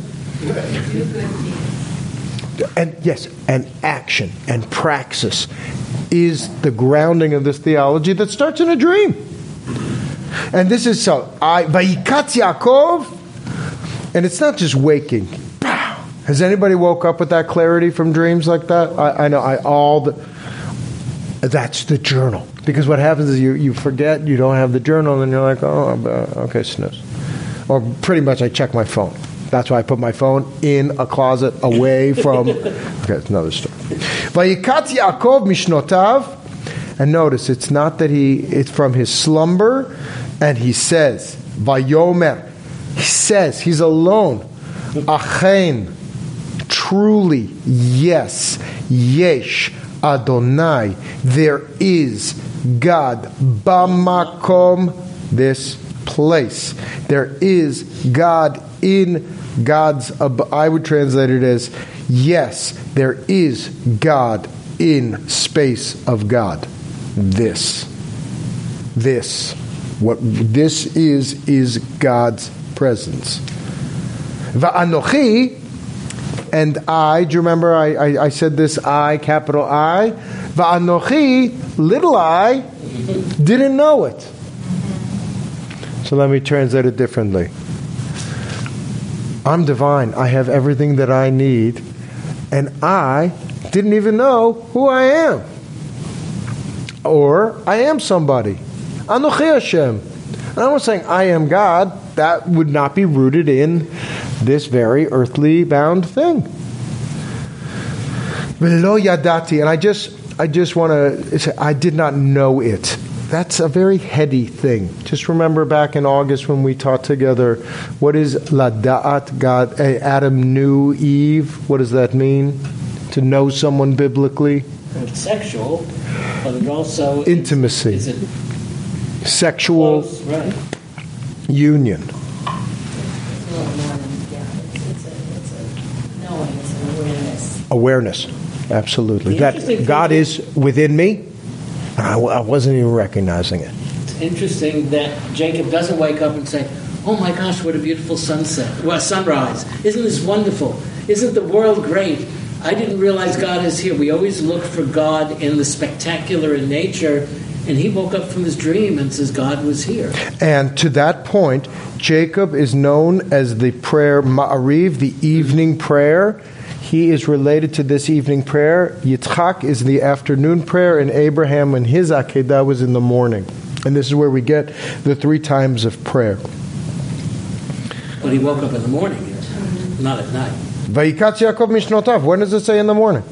Speaker 1: And yes, and action and praxis is the grounding of this theology that starts in a dream. And this is so. Vayikatz Yaakov, and it's not just waking. Has anybody woke up with that clarity from dreams like that? I know. That's the journal. Because what happens is you forget, you don't have the journal, and you're like, oh, okay, snooze. Or pretty much I check my phone. That's why I put my phone in a closet away from... Okay, it's another story. Vayikatz Yaakov mishnotav. And notice, it's not that it's from his slumber, and he says, Vayomer. He says, he's alone. Achen. Truly, yes. Yesh Adonai. There is God. Bamakom. This place. There is God in God's, I would translate it as, yes, there is God in space of God. What this is God's presence. Va'anochi, and I, do you remember I said this I, capital I? Va'anochi, little I, didn't know it. So let me translate it differently. I'm divine. I have everything that I need. And I didn't even know who I am. Or, I am somebody. Anochi Hashem. And I'm not saying I am God. That would not be rooted in this very earthly bound thing. V'lo yadati. And I just want to say, I did not know it. That's a very heady thing. Just remember back in August when we taught together, what is lada'at God? Adam knew Eve. What does that mean? To know someone biblically?
Speaker 3: It's sexual, but it also...
Speaker 1: Intimacy.
Speaker 3: Is it
Speaker 1: sexual
Speaker 3: close? Right.
Speaker 1: Union.
Speaker 8: It's a knowing, it's an awareness.
Speaker 1: Awareness. Absolutely.
Speaker 3: The
Speaker 1: That
Speaker 3: interesting
Speaker 1: God
Speaker 3: thing
Speaker 1: is within me. I wasn't even recognizing it.
Speaker 3: It's interesting that Jacob doesn't wake up and say, oh my gosh, what a beautiful sunrise. Isn't this wonderful? Isn't the world great? I didn't realize God is here. We always look for God in the spectacular in nature, and he woke up from his dream and says God was here.
Speaker 1: And to that point, Jacob is known as the prayer Ma'ariv, the evening prayer. He is related to this evening prayer. Yitzchak is the afternoon prayer, and Abraham and his Akedah was in the morning. And this is where we get the 3 times of prayer.
Speaker 3: But he woke up in the morning, not at night.
Speaker 1: Vayikatz Yaakov mishnotav. When does it say in the morning?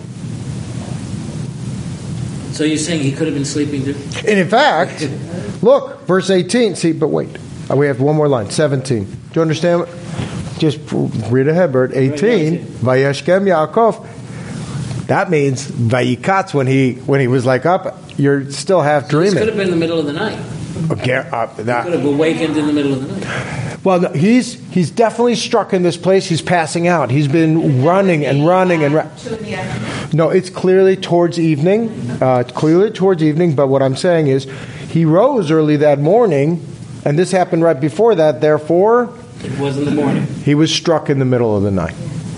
Speaker 3: So you're saying he could have been sleeping too?
Speaker 1: And in fact, look, verse 18. See, but wait. We have one more line. 17. Do you understand? Just read ahead, Bert. 18. Vayeshkem Yaakov. That means Vayikatz, when he was like up, you're still half dreaming.
Speaker 3: This could have been in the middle of the night.
Speaker 1: Okay,
Speaker 3: He could have awakened in the middle of the night.
Speaker 1: Well, no, he's definitely struck in this place. He's passing out. He's been running and running and running. No, it's clearly towards evening. But what I'm saying is, he rose early that morning, and this happened right before that. Therefore,
Speaker 3: it was in the morning.
Speaker 1: He was struck in the middle of the night.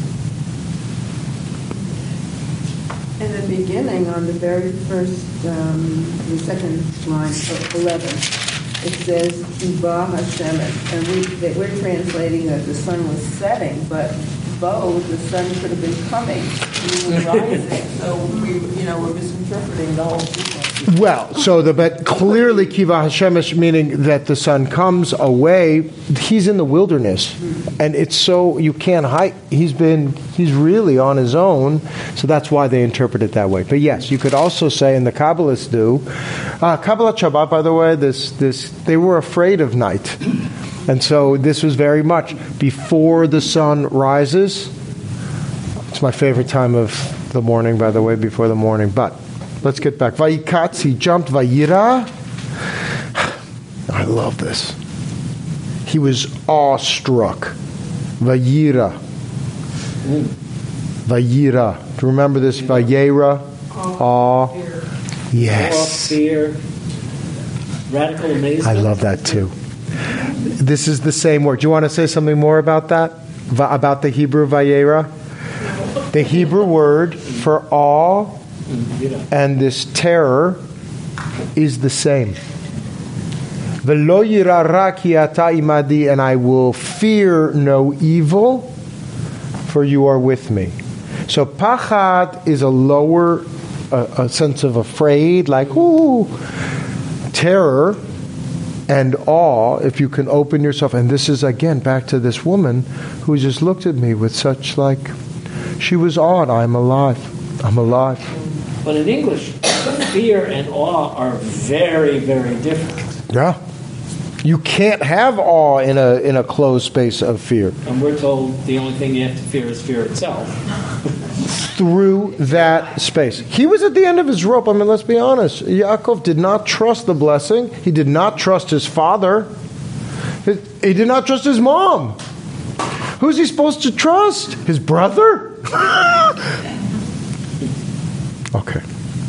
Speaker 6: In the beginning, on the very first, the second line of 11, it says, Iba Hashemet. And we're translating that the sun was setting, but the sun could have been coming. We were rising. So we're misinterpreting the whole sequence.
Speaker 1: Well, but clearly Kiva Hashemesh, meaning that the sun comes away. He's in the wilderness, and it's so you can't hide. He's really on his own, so that's why they interpret it that way. But yes, you could also say, and the Kabbalists do, Kabbalat Shabbat. By the way, this they were afraid of night, and so this was very much before the sun rises. It's my favorite time of the morning, by the way, before the morning, but let's get back. Vayikatz, he jumped. Vayira. I love this. He was awestruck. Vayira. Vayira. Do you remember this? Vayera. Awe. Yes.
Speaker 3: Awe, fear, radical amazement.
Speaker 1: I love that too. This is the same word. Do you want to say something more about that? About the Hebrew Vayera? The Hebrew word for awe and this terror is the same. V'lo yira ra ki ata imadi, and I will fear no evil, for you are with me. So pachad is a lower a sense of afraid, like ooh. Terror and awe, if you can open yourself. And this is again back to this woman who just looked at me with such she was awed. I'm alive. I'm alive.
Speaker 3: But in English, fear and awe are very, very different.
Speaker 1: Yeah. You can't have awe in a closed space of fear.
Speaker 3: And we're told the only thing you have to fear is fear itself.
Speaker 1: Through that space. He was at the end of his rope. I mean, let's be honest. Yaakov did not trust the blessing. He did not trust his father. He did not trust his mom. Who's he supposed to trust? His brother? Okay.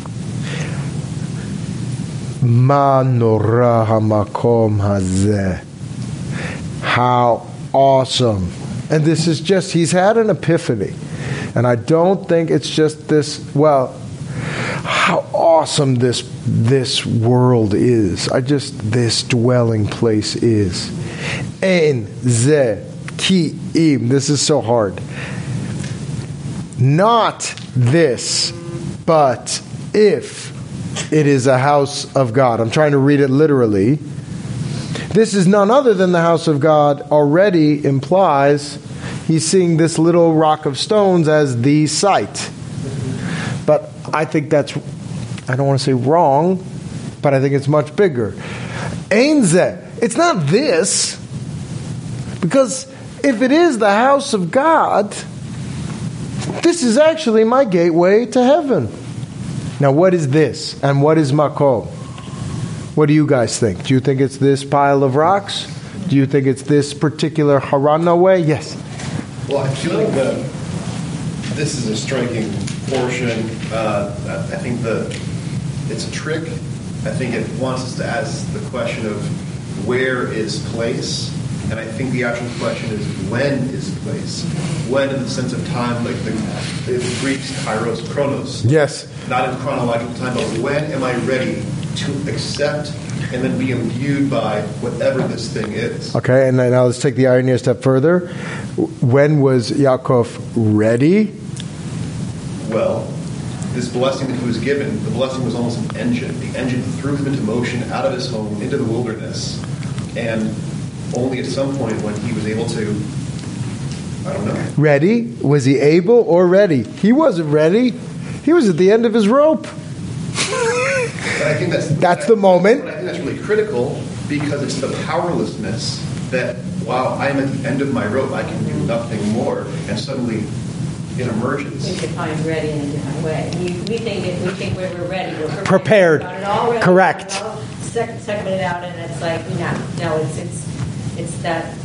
Speaker 1: Ma nora hamakom hazeh. How awesome. And this is just, he's had an epiphany. And I don't think it's just this, how awesome this world is. This dwelling place is. Ein ze ki im. This is so hard. Not this, but if it is a house of God. I'm trying to read it literally. This is none other than the house of God already implies he's seeing this little rock of stones as the site. But I think that's, I don't want to say wrong, but I think it's much bigger. Ein ze. It's not this. Because if it is the house of God, this is actually my gateway to heaven. Now, what is this? And what is makom? What do you guys think? Do you think it's this pile of rocks? Do you think it's this particular Harana way? Yes.
Speaker 9: Well, I feel like this is a striking portion. I think it's a trick. I think it wants us to ask the question of where is place? And I think the actual question is when is place? When in the sense of time, like the Greeks, kairos, chronos.
Speaker 1: Yes.
Speaker 9: Not in chronological time, but when am I ready to accept and then be imbued by whatever this thing is?
Speaker 1: Okay, and now let's take the irony a step further. When was Yaakov ready?
Speaker 9: Well, this blessing that he was given, the blessing was almost an engine. The engine threw him into motion out of his home, into the wilderness. And only at some point when he was able to, I don't know.
Speaker 1: Ready? Was he able or ready? He wasn't ready. He was at the end of his rope.
Speaker 9: But I think
Speaker 1: that's the moment.
Speaker 9: But I think that's really critical because it's the powerlessness that while I'm at the end of my rope, I can do nothing more. And suddenly it emerges.
Speaker 8: We define ready in a different way. We think when we're ready, we're
Speaker 1: prepared.
Speaker 8: Got it all ready,
Speaker 1: Correct.
Speaker 8: Second it out, and it's like no, it's that.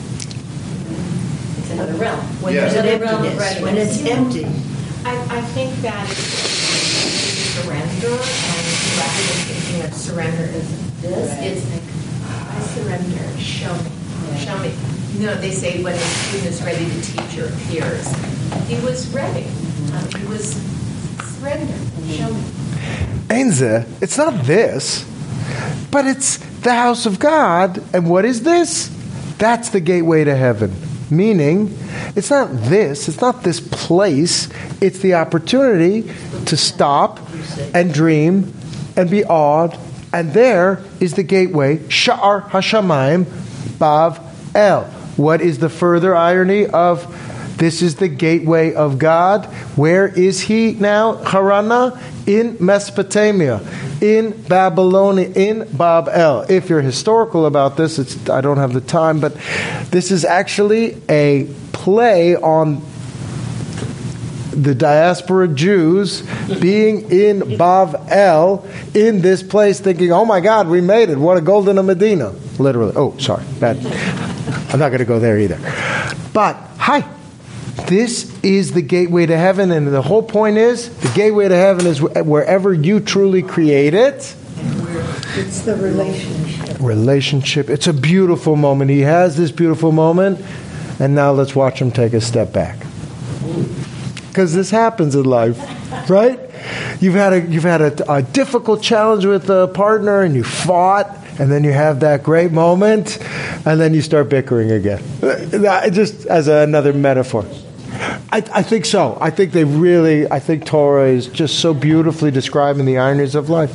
Speaker 8: It's another realm.
Speaker 2: When there's an emptiness, when it's empty.
Speaker 4: I think that it's surrender, and rather than thinking of surrender as this, it's like, I surrender, show me, show me. You know, they say when a student is ready, the teacher appears. He was ready. He was surrender, show me.
Speaker 1: Ein ze, it's not this, but it's the house of God. And what is this? That's the gateway to heaven. Meaning, it's not this place, it's the opportunity to stop and dream and be awed. And there is the gateway, Sha'ar Hashamayim Bav El. What is the further irony of this is the gateway of God? Where is he now? Harana? In Mesopotamia, in Babylonia, in Bab El. If you're historical about this, I don't have the time, but this is actually a play on the diaspora Jews being in Bavel, in this place, thinking, oh my God, we made it. What a golden Medina. Literally. Oh, sorry. Bad. I'm not going to go there either. But, hi. This is the gateway to heaven, and the whole point is, the gateway to heaven is wherever you truly create it.
Speaker 2: It's the relationship.
Speaker 1: Relationship. It's a beautiful moment. He has this beautiful moment, and now let's watch him take a step back. Because this happens in life, right? You've had a difficult challenge with a partner, and you fought, and then you have that great moment, and then you start bickering again. Just as another metaphor. I think so. I think Torah is just so beautifully describing the ironies of life.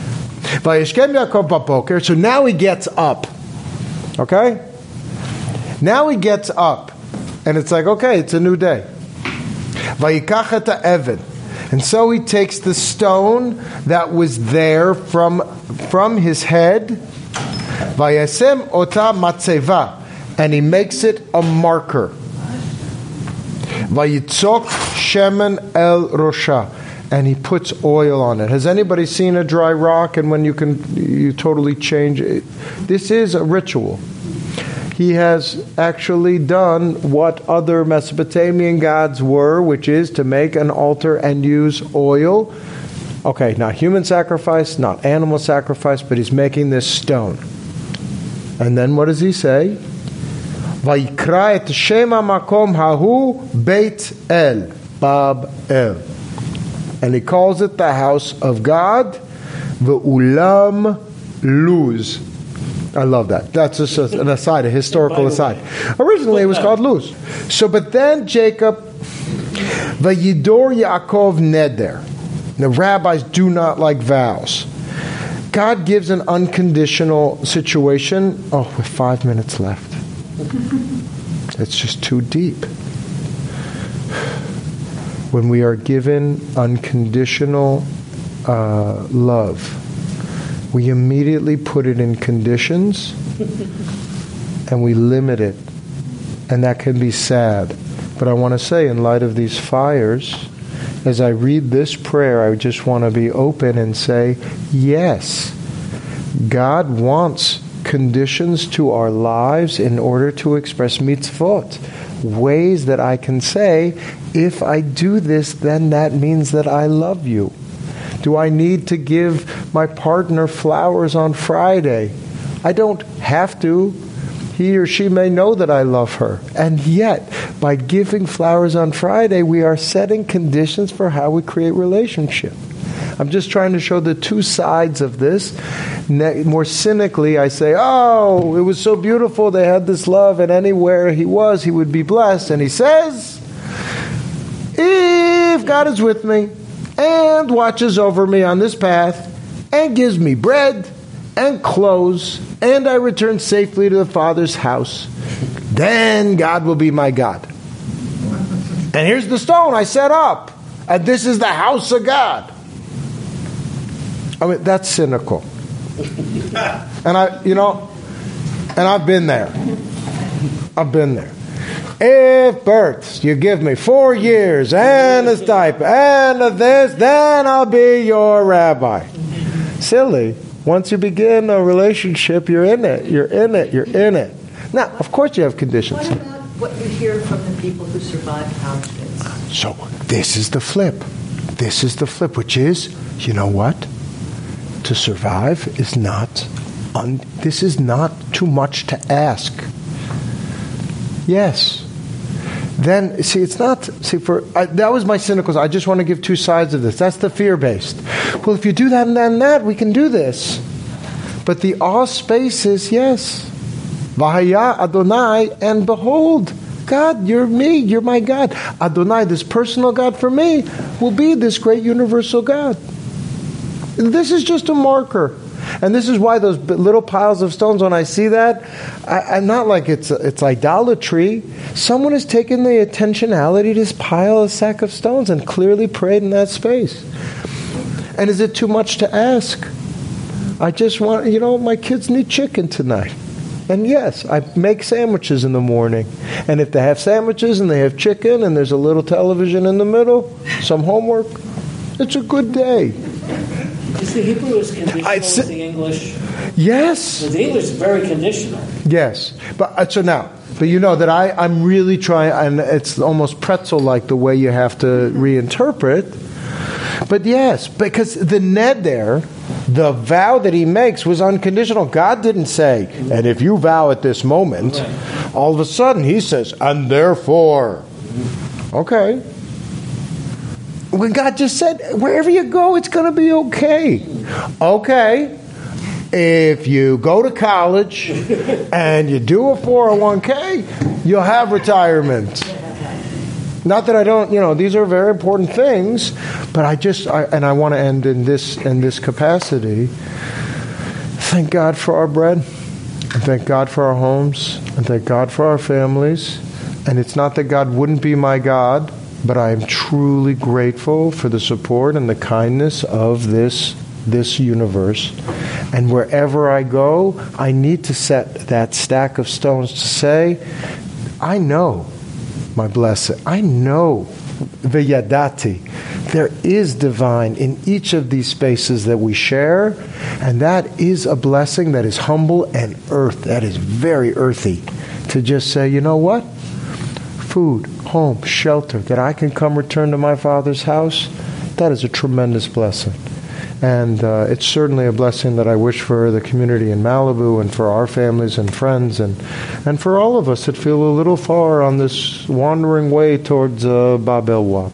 Speaker 1: So now he gets up. Okay? Now he gets up. And it's like, okay, it's a new day. And so he takes the stone that was there from his head, and he makes it a marker. Vayitzok shemen el rosha, and he puts oil on it. Has anybody seen a dry rock? And when you totally change it, this is a ritual. He has actually done what other Mesopotamian gods were, which is to make an altar and use oil. Okay, not human sacrifice, not animal sacrifice, but he's making this stone. And then what does he say? Vayikra et shema makom hahu Beit El, Bab El. And he calls it the house of God, Ve'ulam Luz. I love that. That's just an aside, a historical aside. Originally it was called Luz. So, but then Jacob, Vayidor Yaakov Neder. The rabbis do not like vows. God gives an unconditional situation. Oh, with 5 minutes left. It's just too deep. When we are given unconditional love, we immediately put it in conditions and we limit it. And that can be sad. But I want to say, in light of these fires, as I read this prayer, I just want to be open and say, yes, God wants conditions to our lives in order to express mitzvot. Ways that I can say, if I do this, then that means that I love you. Do I need to give my partner flowers on Friday? I don't have to. He or she may know that I love her. And yet, by giving flowers on Friday, we are setting conditions for how we create relationship. I'm just trying to show the two sides of this. More cynically, I say, oh, it was so beautiful. They had this love, and anywhere he was, he would be blessed. And he says, if God is with me and watches over me on this path and gives me bread and clothes, and I return safely to the Father's house, then God will be my God. And here's the stone I set up, and this is the house of God. I mean, that's cynical. And I've been there. I've been there. If births, you give me 4 years and a stipend and a this, then I'll be your rabbi. Silly. Once you begin a relationship, you're in it. You're in it. You're in it. Now, of course you have conditions.
Speaker 2: What about what you hear from the people who survived Auschwitz?
Speaker 1: So this is the flip. This is the flip, which is, you know what? To survive is this is not too much to ask. Yes. Then, see, it's not, that was my cynical. I just want to give two sides of this. That's the fear-based. Well, if you do that and that, we can do this. But the awe space is, yes. Vahaya Adonai, and behold, God, you're me, you're my God. Adonai, this personal God for me, will be this great universal God. This is just a marker. And this is why those little piles of stones, when I see that, I'm not like it's idolatry. Someone has taken the intentionality to pile a sack of stones and clearly prayed in that space. And is it too much to ask? I just want, my kids need chicken tonight. And yes, I make sandwiches in the morning. And if they have sandwiches and they have chicken and there's a little television in the middle, some homework, it's a good day.
Speaker 3: Is the Hebrew as conditional as the English?
Speaker 1: Yes.
Speaker 3: The English is very conditional.
Speaker 1: Yes. But you know that I'm really trying, and it's almost pretzel-like the way you have to reinterpret. But yes, because the ned there, the vow that he makes was unconditional. God didn't say, and if you vow at this moment, all of a sudden he says, and therefore. Okay. When God just said, wherever you go, it's going to be okay. Okay. If you go to college and you do a 401k, you'll have retirement. Not that I don't, these are very important things, but I want to end in this capacity. Thank God for our bread, and thank God for our homes, and thank God for our families. And it's not that God wouldn't be my God, but I am truly grateful for the support and the kindness of this universe. And wherever I go, I need to set that stack of stones to say, I know my blessed. I know V'yadati. There is divine in each of these spaces that we share, and that is a blessing that is humble and that is very earthy. To just say, you know what? Food, home, shelter, that I can come return to my Father's house, that is a tremendous blessing. And it's certainly a blessing that I wish for the community in Malibu and for our families and friends and for all of us that feel a little far on this wandering way towards Bab El Wad.